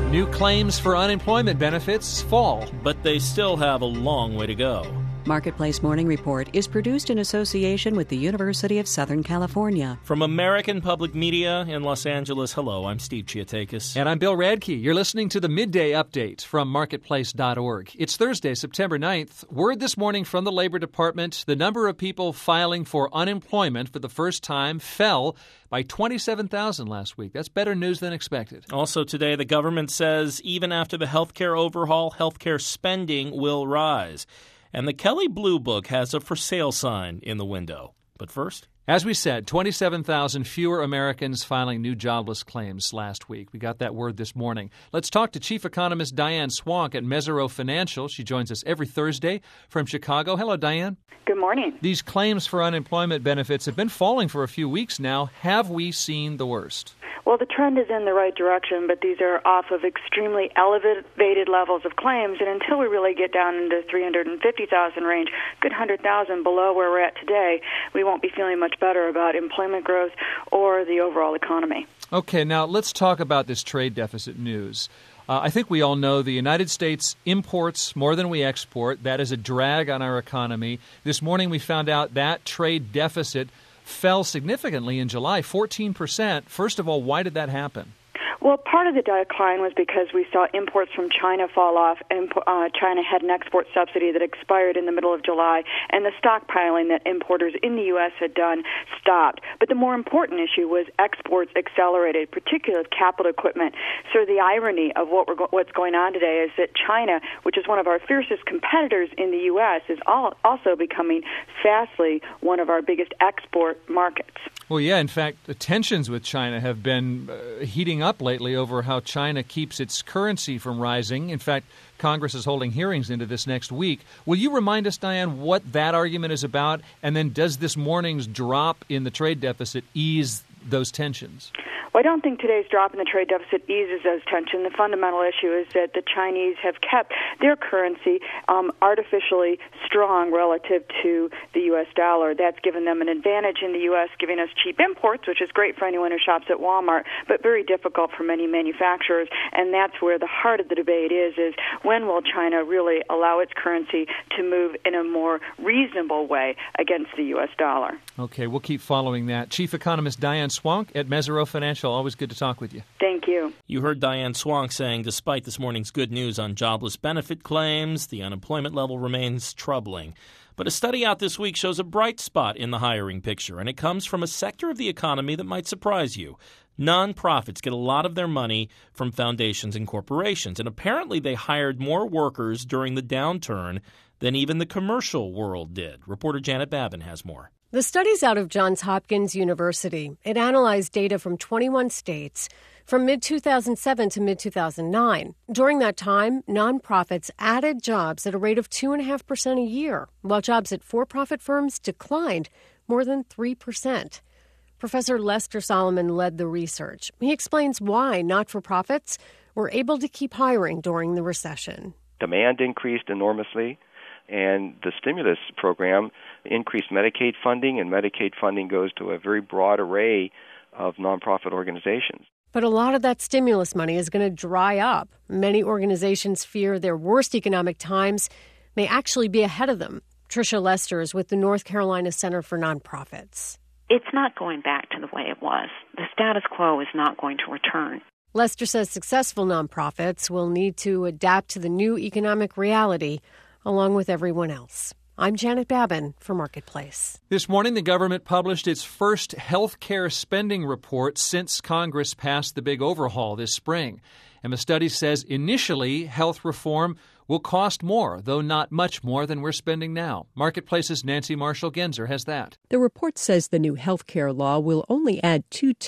New claims for unemployment benefits fall, but they still have a long way to go. Marketplace Morning Report is produced in association with the University of Southern California. From American Public Media in Los Angeles, hello, I'm Steve Chiatakis. And I'm Bill Radke. You're listening to the Midday Update from Marketplace.org. It's Thursday, September 9th. Word this morning from the Labor Department, the number of people filing for unemployment for the first time fell by 27,000 last week. That's better news than expected. Also today, the government says even after the healthcare overhaul, healthcare spending will rise. And the Kelley Blue Book has a for sale sign in the window. But first, as we said, 27,000 fewer Americans filing new jobless claims last week. We got that word this morning. Let's talk to Chief Economist Diane Swonk at Mesirow Financial. She joins us every Thursday from Chicago. Hello, Diane. Good morning. These claims for unemployment benefits have been falling for a few weeks now. Have we seen the worst? Well, the trend is in the right direction, but these are off of extremely elevated levels of claims, and until we really get down into 350,000 range, good 100,000 below where we're at today, we won't be feeling much better about employment growth or the overall economy. Okay, now let's talk about this trade deficit news. I think we all know the United States imports more than we export. That is a drag on our economy. This morning we found out that trade deficit fell significantly in July, 14%. First of all, why did that happen? Well, part of the decline was because we saw imports from China fall off, and China had an export subsidy that expired in the middle of July, and the stockpiling that importers in the U.S. had done stopped. But the more important issue was exports accelerated, particularly of capital equipment. So the irony of what's going on today is that China, which is one of our fiercest competitors in the U.S., is also becoming fastly one of our biggest export markets. Well, yeah, in fact, the tensions with China have been heating up lately over how China keeps its currency from rising. In fact, Congress is holding hearings into this next week. Will you remind us, Diane, what that argument is about? And then does this morning's drop in the trade deficit ease those tensions? Well, I don't think today's drop in the trade deficit eases those tensions. The fundamental issue is that the Chinese have kept their currency artificially strong relative to the U.S. dollar. That's given them an advantage in the U.S., giving us cheap imports, which is great for anyone who shops at Walmart, but very difficult for many manufacturers. And that's where the heart of the debate is when will China really allow its currency to move in a more reasonable way against the U.S. dollar? Okay, we'll keep following that. Chief Economist Diane Swonk at Mesirow Financial. Always good to talk with you. Thank you. You heard Diane Swonk saying despite this morning's good news on jobless benefit claims, the unemployment level remains troubling. But a study out this week shows a bright spot in the hiring picture, and it comes from a sector of the economy that might surprise you. Nonprofits get a lot of their money from foundations and corporations, and apparently they hired more workers during the downturn than even the commercial world did. Reporter Janet Babin has more. The study's out of Johns Hopkins University. It analyzed data from 21 states from mid-2007 to mid-2009. During that time, nonprofits added jobs at a rate of 2.5% a year, while jobs at for-profit firms declined more than 3%. Professor Lester Solomon led the research. He explains why not-for-profits were able to keep hiring during the recession. Demand increased enormously, and the stimulus program increased Medicaid funding, and Medicaid funding goes to a very broad array of nonprofit organizations. But a lot of that stimulus money is going to dry up. Many organizations fear their worst economic times may actually be ahead of them. Tricia Lester is with the North Carolina Center for Nonprofits. It's not going back to the way it was. The status quo is not going to return. Lester says successful nonprofits will need to adapt to the new economic reality along with everyone else. I'm Janet Babin for Marketplace. This morning, the government published its first health care spending report since Congress passed the big overhaul this spring. And the study says initially health reform will cost more, though not much more than we're spending now. Marketplace's Nancy Marshall-Genzer has that. The report says the new health care law will only add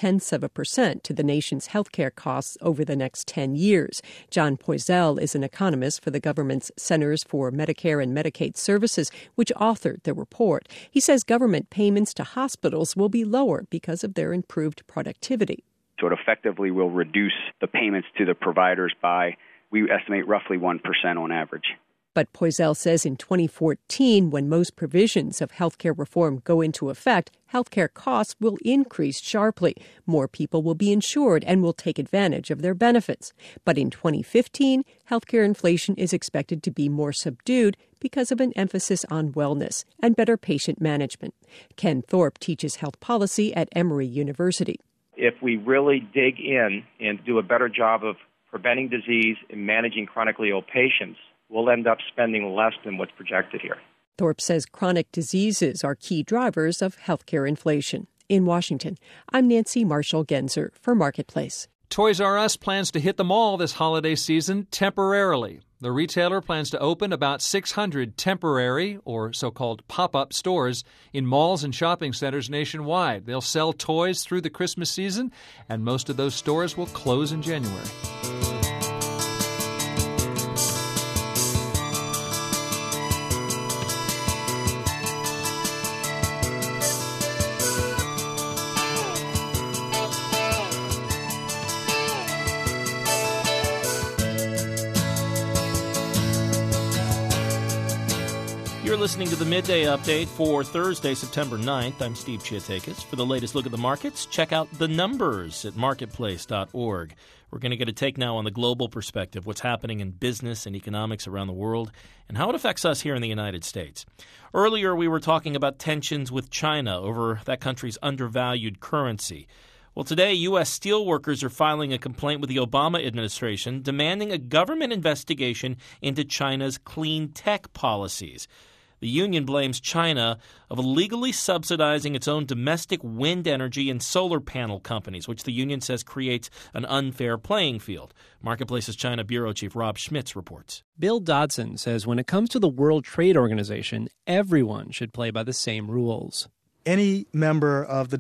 0.2% to the nation's health care costs over the next 10 years. John Poisel is an economist for the government's Centers for Medicare and Medicaid Services, which authored the report. He says government payments to hospitals will be lower because of their improved productivity. So it effectively will reduce the payments to the providers by, we estimate, roughly 1% on average. But Poisel says in 2014, when most provisions of healthcare reform go into effect, healthcare costs will increase sharply. More people will be insured and will take advantage of their benefits. But in 2015, healthcare inflation is expected to be more subdued because of an emphasis on wellness and better patient management. Ken Thorpe teaches health policy at Emory University. If we really dig in and do a better job of preventing disease and managing chronically ill patients, we'll end up spending less than what's projected here. Thorpe says chronic diseases are key drivers of healthcare inflation. In Washington, I'm Nancy Marshall-Genzer for Marketplace. Toys R Us plans to hit the mall this holiday season temporarily. The retailer plans to open about 600 temporary, or so-called pop-up stores in malls and shopping centers nationwide. They'll sell toys through the Christmas season, and most of those stores will close in January. You're listening to the Midday Update for Thursday, September 9th. I'm Steve Chiatakis. For the latest look at the markets, check out the numbers at marketplace.org. We're going to get a take now on the global perspective, what's happening in business and economics around the world, and how it affects us here in the United States. Earlier, we were talking about tensions with China over that country's undervalued currency. Well, today, U.S. steelworkers are filing a complaint with the Obama administration demanding a government investigation into China's clean tech policies. The union blames China of illegally subsidizing its own domestic wind energy and solar panel companies, which the union says creates an unfair playing field. Marketplace's China Bureau Chief Rob Schmitz reports. Bill Dodson says when it comes to the World Trade Organization, everyone should play by the same rules. Any member of the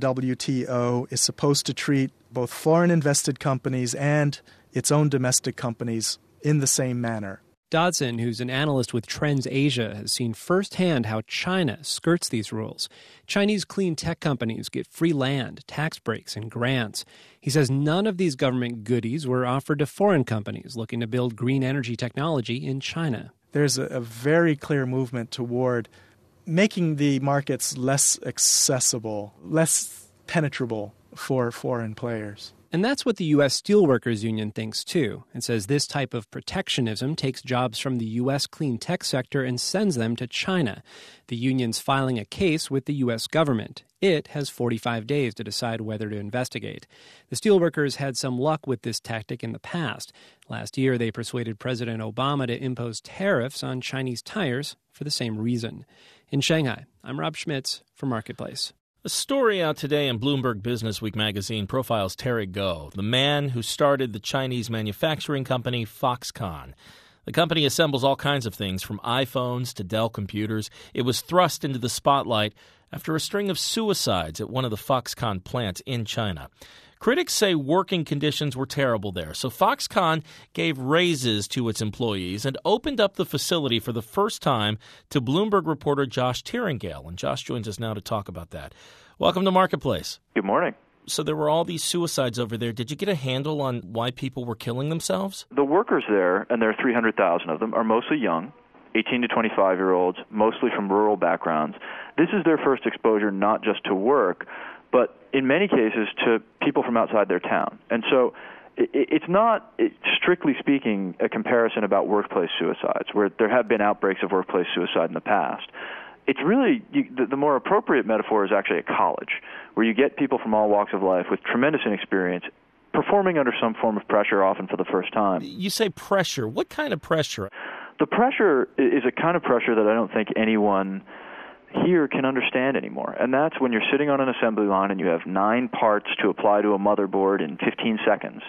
WTO is supposed to treat both foreign invested companies and its own domestic companies in the same manner. Dodson, who's an analyst with Trends Asia, has seen firsthand how China skirts these rules. Chinese clean tech companies get free land, tax breaks, and grants. He says none of these government goodies were offered to foreign companies looking to build green energy technology in China. There's a very clear movement toward making the markets less accessible, less penetrable for foreign players. And that's what the U.S. Steelworkers Union thinks, too. It says this type of protectionism takes jobs from the U.S. clean tech sector and sends them to China. The union's filing a case with the U.S. government. It has 45 days to decide whether to investigate. The steelworkers had some luck with this tactic in the past. Last year, they persuaded President Obama to impose tariffs on Chinese tires for the same reason. In Shanghai, I'm Rob Schmitz for Marketplace. A story out today in Bloomberg Businessweek magazine profiles Terry Gou, the man who started the Chinese manufacturing company Foxconn. The company assembles all kinds of things, from iPhones to Dell computers. It was thrust into the spotlight after a string of suicides at one of the Foxconn plants in China. Critics say working conditions were terrible there, so Foxconn gave raises to its employees and opened up the facility for the first time to Bloomberg reporter Josh Tiringale. And Josh joins us now to talk about that. Welcome to Marketplace. Good morning. So there were all these suicides over there. Did you get a handle on why people were killing themselves? The workers there, and there are 300,000 of them, are mostly young, 18 to 25-year-olds, mostly from rural backgrounds. This is their first exposure not just to work, but in many cases to people from outside their town. And so it's not, strictly speaking, a comparison about workplace suicides, where there have been outbreaks of workplace suicide in the past. It's really, the more appropriate metaphor is actually a college, where you get people from all walks of life with tremendous inexperience performing under some form of pressure, often for the first time. You say pressure. What kind of pressure? The pressure is a kind of pressure that I don't think anyone here can understand anymore. And that's when you're sitting on an assembly line and you have 9 parts to apply to a motherboard in 15 seconds.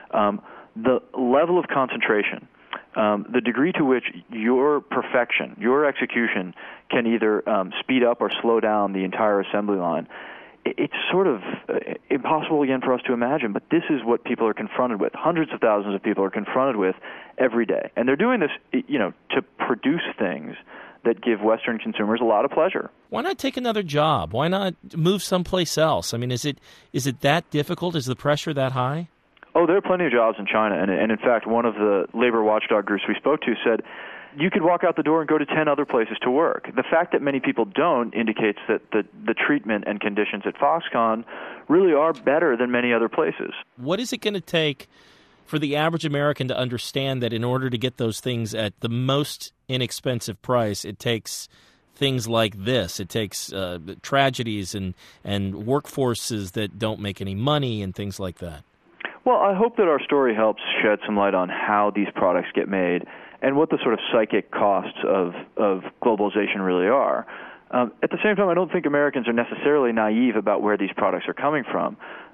The level of concentration, the degree to which your perfection, your execution can either speed up or slow down the entire assembly line, it's sort of impossible, again, for us to imagine, but this is what people are confronted with. Hundreds of thousands of people are confronted with every day. And they're doing this, to produce things that give Western consumers a lot of pleasure. Why not take another job? Why not move someplace else? I mean, is it that difficult? Is the pressure that high? Oh, there are plenty of jobs in China. And in fact, one of the labor watchdog groups we spoke to said you could walk out the door and go to 10 other places to work. The fact that many people don't indicates that the treatment and conditions at Foxconn really are better than many other places. What is it going to take for the average American to understand that in order to get those things at the most inexpensive price, it takes things like this? It takes tragedies and workforces that don't make any money and things like that. Well, I hope that our story helps shed some light on how these products get made and what the sort of psychic costs of globalization really are. At the same time, I don't think Americans are necessarily naive about where these products are coming from.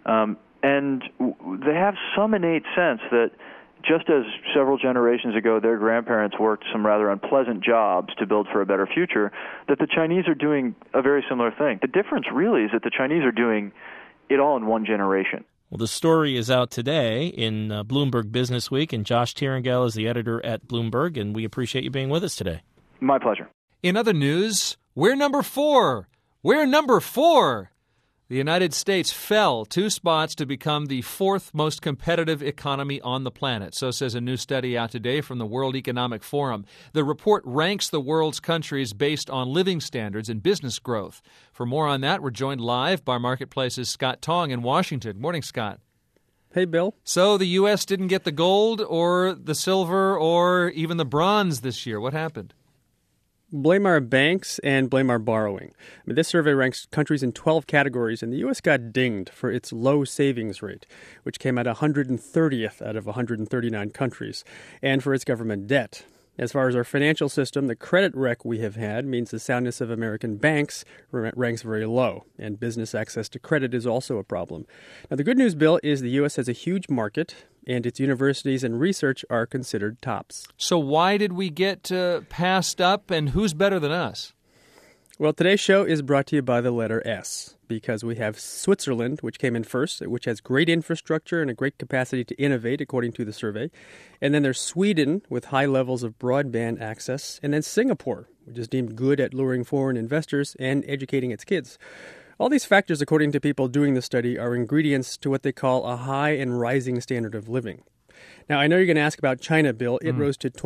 And they have some innate sense that just as several generations ago their grandparents worked some rather unpleasant jobs to build for a better future, that the Chinese are doing a very similar thing. The difference really is that the Chinese are doing it all in one generation. Well, the story is out today in Bloomberg Business Week, and Josh Tiringale is the editor at Bloomberg, and we appreciate you being with us today. My pleasure. In other news, we're number 4. We're number 4. The United States fell 2 spots to become the 4th most competitive economy on the planet. So says a new study out today from the World Economic Forum. The report ranks the world's countries based on living standards and business growth. For more on that, we're joined live by Marketplace's Scott Tong in Washington. Morning, Scott. Hey, Bill. So the U.S. didn't get the gold or the silver or even the bronze this year. What happened? Blame our banks and blame our borrowing. This survey ranks countries in 12 categories, and the U.S. got dinged for its low savings rate, which came at 130th out of 139 countries, and for its government debt. As far as our financial system, the credit wreck we have had means the soundness of American banks ranks very low, and business access to credit is also a problem. Now, the good news, Bill, is the U.S. has a huge market, and its universities and research are considered tops. So why did we get passed up, and who's better than us? Well, today's show is brought to you by the letter S, because we have Switzerland, which came in first, which has great infrastructure and a great capacity to innovate, according to the survey. And then there's Sweden, with high levels of broadband access. And then Singapore, which is deemed good at luring foreign investors and educating its kids. All these factors, according to people doing the study, are ingredients to what they call a high and rising standard of living. Now, I know you're going to ask about China, Bill. It rose to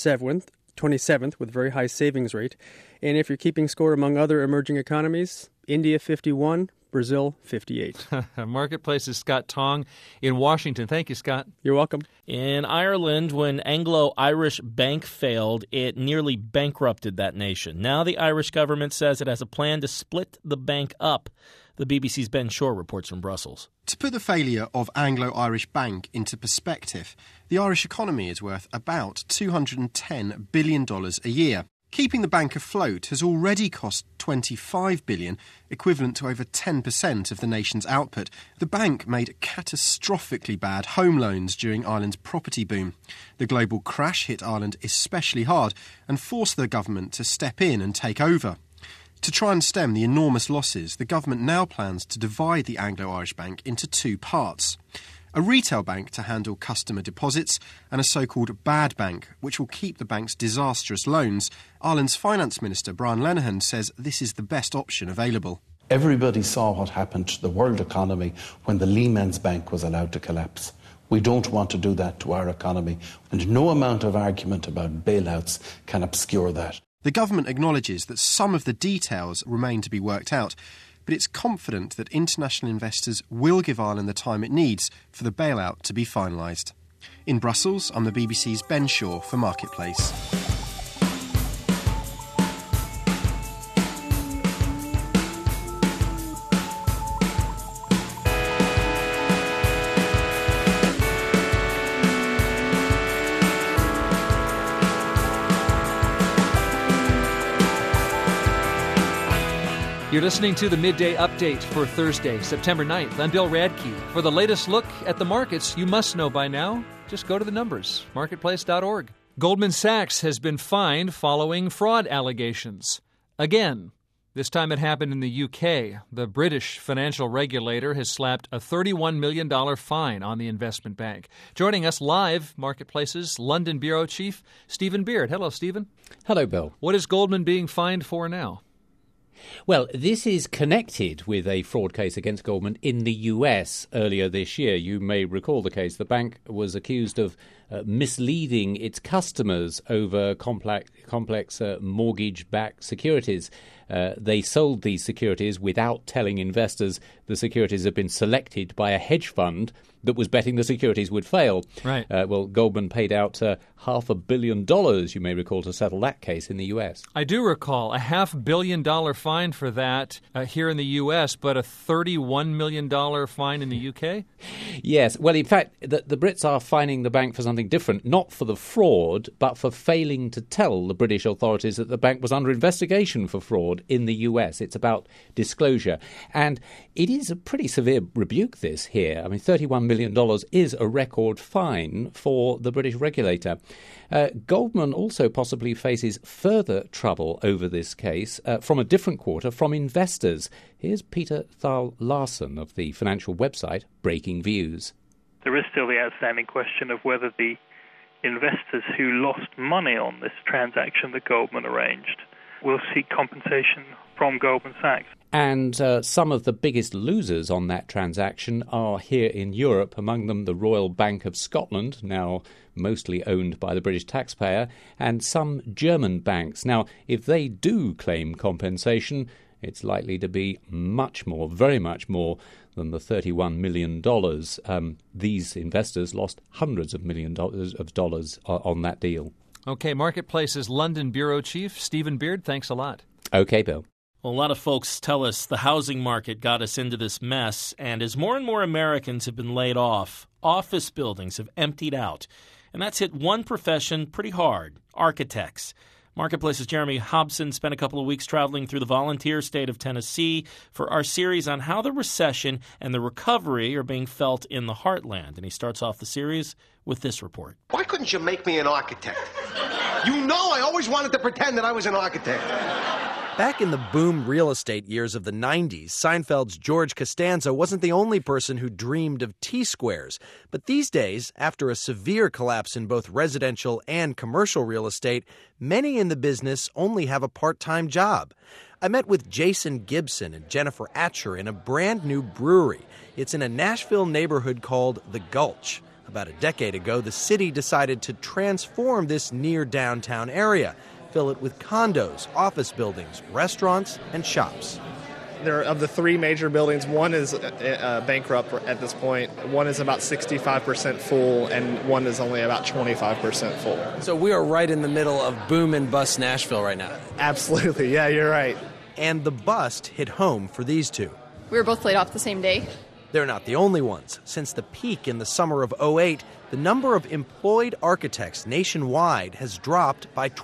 27th with very high savings rate. And if you're keeping score among other emerging economies, India 51, Brazil 58. Marketplace's Scott Tong in Washington. Thank you, Scott. You're welcome. In Ireland, when Anglo-Irish Bank failed, it nearly bankrupted that nation. Now the Irish government says it has a plan to split the bank up. The BBC's Ben Shore reports from Brussels. To put the failure of Anglo-Irish Bank into perspective, the Irish economy is worth about $210 billion a year. Keeping the bank afloat has already cost $25 billion, equivalent to over 10% of the nation's output. The bank made catastrophically bad home loans during Ireland's property boom. The global crash hit Ireland especially hard and forced the government to step in and take over. To try and stem the enormous losses, the government now plans to divide the Anglo-Irish Bank into 2 parts. A retail bank to handle customer deposits and a so-called bad bank, which will keep the bank's disastrous loans. Ireland's Finance Minister, Brian Lenihan, says this is the best option available. Everybody saw what happened to the world economy when the Lehman's Bank was allowed to collapse. We don't want to do that to our economy, and no amount of argument about bailouts can obscure that. The government acknowledges that some of the details remain to be worked out, but it's confident that international investors will give Ireland the time it needs for the bailout to be finalised. In Brussels, I'm the BBC's Ben Shore for Marketplace. You're listening to the Midday Update for Thursday, September 9th. I'm Bill Radke. For the latest look at the markets you must know by now, just go to the numbers, marketplace.org. Goldman Sachs has been fined following fraud allegations. Again, this time it happened in the UK. The British financial regulator has slapped a $31 million fine on the investment bank. Joining us live, Marketplace's London Bureau Chief, Stephen Beard. Hello, Stephen. Hello, Bill. What is Goldman being fined for now? Well, this is connected with a fraud case against Goldman in the US earlier this year. You may recall the case. The bank was accused of misleading its customers over complex mortgage-backed securities. They sold these securities without telling investors the securities had been selected by a hedge fund that was betting the securities would fail. Right. Well, Goldman paid out $500 million, you may recall, to settle that case in the U.S. I do recall a $500 million fine for that here in the U.S., but a $31 million fine in the U.K.? Yes. Well, in fact, the Brits are fining the bank for something different, not for the fraud, but for failing to tell the British authorities that the bank was under investigation for fraud in the U.S. It's about disclosure. And it is a pretty severe rebuke, this here. I mean, $31 million is a record fine for the British regulator. Goldman also possibly faces further trouble over this case from a different quarter from investors. Here's Peter Thal Larsen of the financial website Breaking Views. There is still the outstanding question of whether the investors who lost money on this transaction that Goldman arranged will seek compensation from Goldman Sachs. And some of the biggest losers on that transaction are here in Europe, among them the Royal Bank of Scotland, now mostly owned by the British taxpayer, and some German banks. Now, if they do claim compensation, it's likely to be much more, very much more, than the $31 million. These investors lost hundreds of millions of dollars on that deal. Okay, Marketplace's London Bureau Chief, Stephen Beard, thanks a lot. Okay, Bill. Well, a lot of folks tell us the housing market got us into this mess, and as more and more Americans have been laid off, office buildings have emptied out. And that's hit one profession pretty hard, architects. Marketplace's Jeremy Hobson spent a couple of weeks traveling through the volunteer state of Tennessee for our series on how the recession and the recovery are being felt in the heartland. And he starts off the series with this report. Why couldn't you make me an architect? You know I always wanted to pretend that I was an architect. Back in the boom real estate years of the 90s, Seinfeld's George Costanza wasn't the only person who dreamed of T-squares. But these days, after a severe collapse in both residential and commercial real estate, many in the business only have a part-time job. I met with Jason Gibson and Jennifer Atcher in a brand new brewery. It's in a Nashville neighborhood called The Gulch. About a decade ago, the city decided to transform this near downtown area, fill it with condos, office buildings, restaurants, and shops. Of the three major buildings, one is bankrupt at this point, one is about 65% full, and one is only about 25% full. So we are right in the middle of boom and bust Nashville right now. Absolutely, yeah, you're right. And the bust hit home for these two. We were both laid off the same day. They're not the only ones. Since the peak in the summer of 2008, the number of employed architects nationwide has dropped by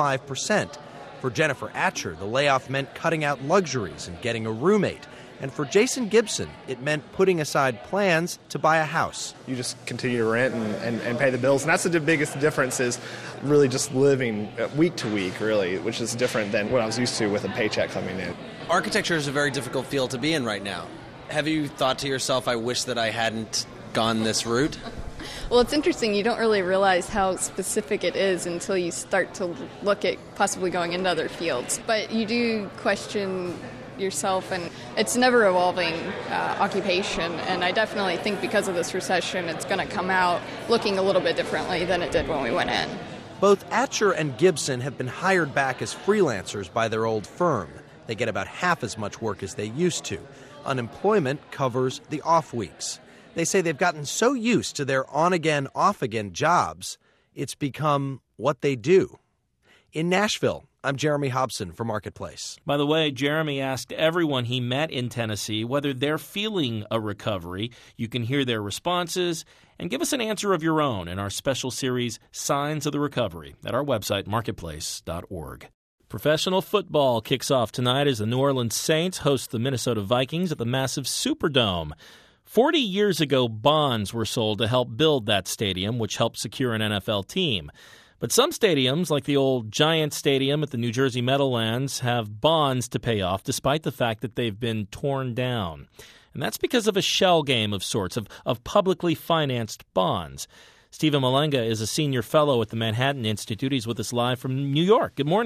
25%. For Jennifer Atcher, the layoff meant cutting out luxuries and getting a roommate. And for Jason Gibson, it meant putting aside plans to buy a house. You just continue to rent and pay the bills. And that's the biggest difference, is really just living week to week, really, which is different than what I was used to with a paycheck coming in. Architecture is a very difficult field to be in right now. Have you thought to yourself, I wish that I hadn't gone this route? Well, it's interesting. You don't really realize how specific it is until you start to look at possibly going into other fields. But you do question yourself, and it's an ever-evolving occupation. And I definitely think because of this recession, it's going to come out looking a little bit differently than it did when we went in. Both Atcher and Gibson have been hired back as freelancers by their old firm. They get about half as much work as they used to. Unemployment covers the off weeks. They say they've gotten so used to their on-again, off-again jobs, it's become what they do. In Nashville, I'm Jeremy Hobson for Marketplace. By the way, Jeremy asked everyone he met in Tennessee whether they're feeling a recovery. You can hear their responses and give us an answer of your own in our special series, Signs of the Recovery, at our website, marketplace.org. Professional football kicks off tonight as the New Orleans Saints host the Minnesota Vikings at the massive Superdome. 40 years ago, bonds were sold to help build that stadium, which helped secure an NFL team. But some stadiums, like the old Giant Stadium at the New Jersey Meadowlands, have bonds to pay off despite the fact that they've been torn down. And that's because of a shell game of sorts, of publicly financed bonds. Stephen Malenga is a senior fellow at the Manhattan Institute. He's with us live from New York. Good morning.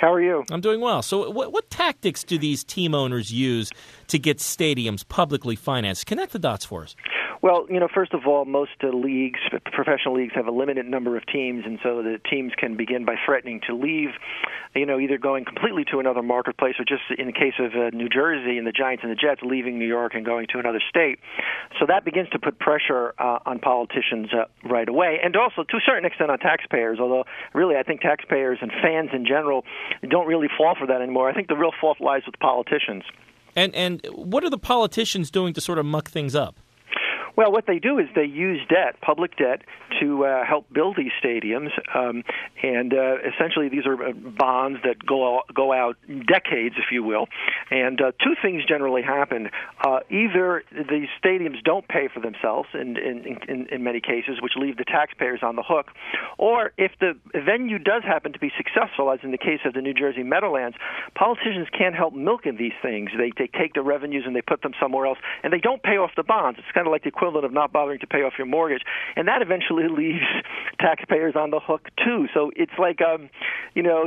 How are you? I'm doing well. So what tactics do these team owners use to get stadiums publicly financed? Connect the dots for us. Well, first of all, most leagues, professional leagues, have a limited number of teams, and so the teams can begin by threatening to leave, either going completely to another marketplace or just in the case of New Jersey and the Giants and the Jets, leaving New York and going to another state. So that begins to put pressure on politicians right away, and also to a certain extent on taxpayers, although really I think taxpayers and fans in general don't really fall for that anymore. I think the real fault lies with politicians. And what are the politicians doing to sort of muck things up? Well, what they do is they use debt, public debt, to help build these stadiums, and essentially these are bonds that go out decades, if you will. And two things generally happen: either these stadiums don't pay for themselves, in many cases, which leave the taxpayers on the hook, or if the venue does happen to be successful, as in the case of the New Jersey Meadowlands, politicians can't help milking these things. They take the revenues and they put them somewhere else, and they don't pay off the bonds. It's kind of like the equivalent of not bothering to pay off your mortgage, and that eventually leaves taxpayers on the hook too. So it's like you're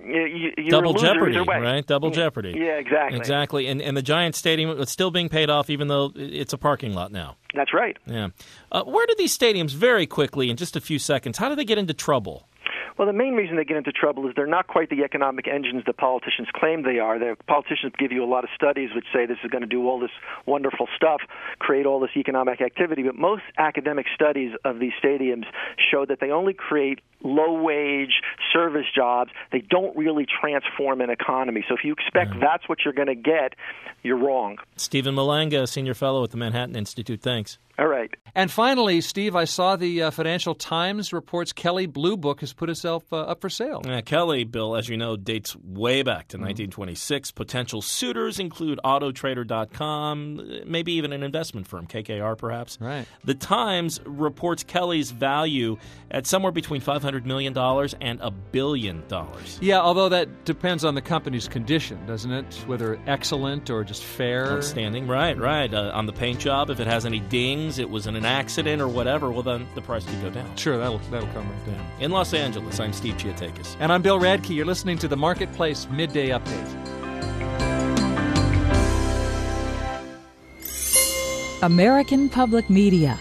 double jeopardy, either way. Right? Double jeopardy. Yeah, exactly. Exactly. And the Giants Stadium is still being paid off, even though it's a parking lot now. That's right. Yeah. Where do these stadiums, very quickly, in just a few seconds, how do they get into trouble? Well, the main reason they get into trouble is they're not quite the economic engines that politicians claim they are. The politicians give you a lot of studies which say this is going to do all this wonderful stuff, create all this economic activity, but most academic studies of these stadiums show that they only create low-wage service jobs. They don't really transform an economy. So if you expect that's what you're going to get, you're wrong. Stephen Malanga, Senior Fellow at the Manhattan Institute. Thanks. All right. And finally, Steve, I saw the Financial Times reports Kelley Blue Book has put itself up for sale. Kelley, Bill, as you know, dates way back to 1926. Potential suitors include Autotrader.com, maybe even an investment firm, KKR perhaps. Right. The Times reports Kelley's value at somewhere between $500 million and $1 billion. Yeah, although that depends on the company's condition, doesn't it? Whether excellent or just fair. Outstanding, right. On the paint job, if it has any dings, it was in an accident or whatever, well, then the price could go down. Sure, that'll come right down. In Los Angeles, I'm Steve Chiatakis. And I'm Bill Radke. You're listening to the Marketplace Midday Update. American Public Media.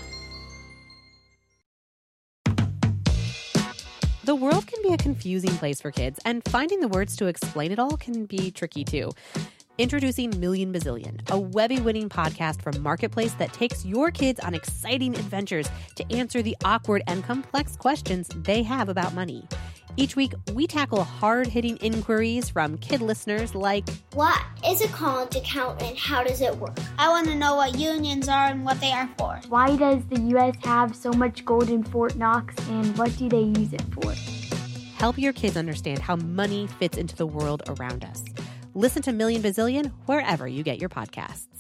The world can be a confusing place for kids, and finding the words to explain it all can be tricky too. Introducing Million Bazillion, a Webby-winning podcast from Marketplace that takes your kids on exciting adventures to answer the awkward and complex questions they have about money. Each week, we tackle hard-hitting inquiries from kid listeners like, what is a college account and how does it work? I want to know what unions are and what they are for. Why does the U.S. have so much gold in Fort Knox, and what do they use it for? Help your kids understand how money fits into the world around us. Listen to Million Bazillion wherever you get your podcasts.